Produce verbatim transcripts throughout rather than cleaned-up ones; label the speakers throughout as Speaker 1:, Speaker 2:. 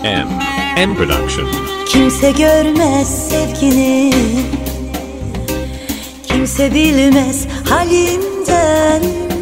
Speaker 1: M. M Production.
Speaker 2: Kimse görmez sevgini, kimse bilmez halimden.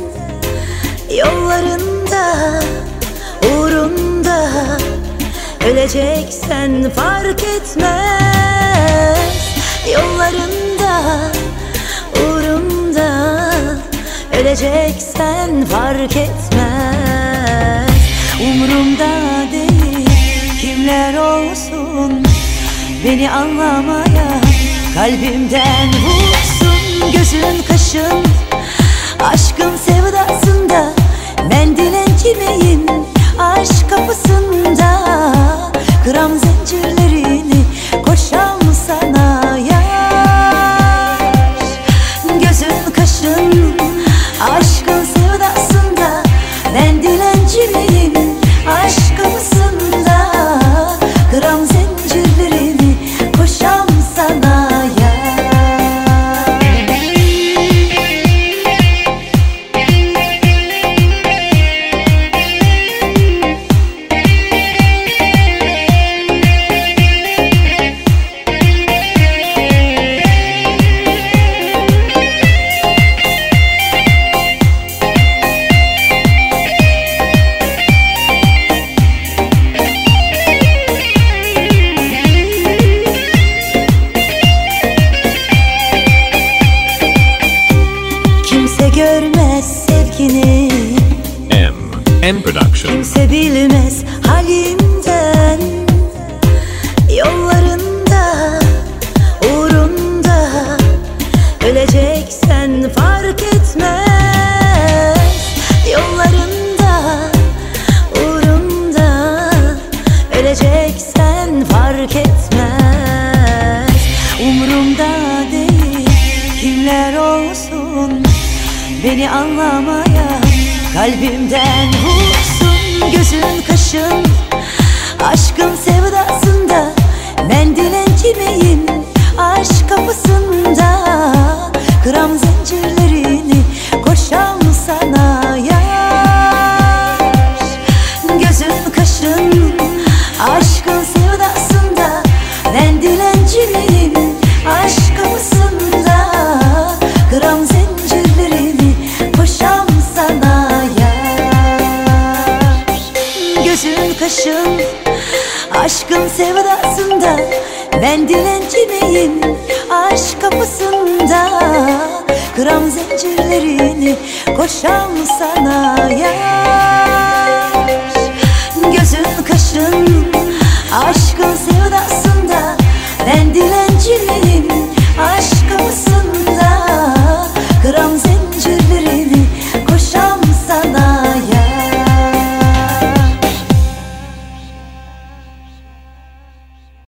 Speaker 2: Yollarında, uğrunda öleceksen fark etmez. Yollarında, uğrunda öleceksen fark etmez. Umurumda değil kimler olsun, beni anlamaya kalbimden vursun. Gözün kaşın aşkın sevdasında, ben dilencimeyim aşk kapısında. Kıram zincirlerini, koşam sana yar. Gözün kaşın aşkın sevdasında, ben dilencimeyim aşk kapısında. Kıram zincirlerini, koşam sana yar. Görmez sevgini,
Speaker 1: M. M Production.
Speaker 2: kimse bilmez halimden. Yollarında, uğrunda öleceksen fark etmez. Yollarında, uğrunda öleceksen fark etmez. Umurumda değil kimler olsun, beni anlamaya kalbimden vursun. Gözün kaşın aşkın sevdasında, ben dilencimeyim aşk kapısında. Kıram zincirlerini, koşam sana yar. Gözün kaşın aşkın sevdasında, ben dilencimeyim aşk kapısında. Kıram zincirlerini, koşam sana yar. Gözün kaşın aşkın sevdasında, ben dilencimeyim aşk kapısında. Kıram zincirlerini, koşam sana yar.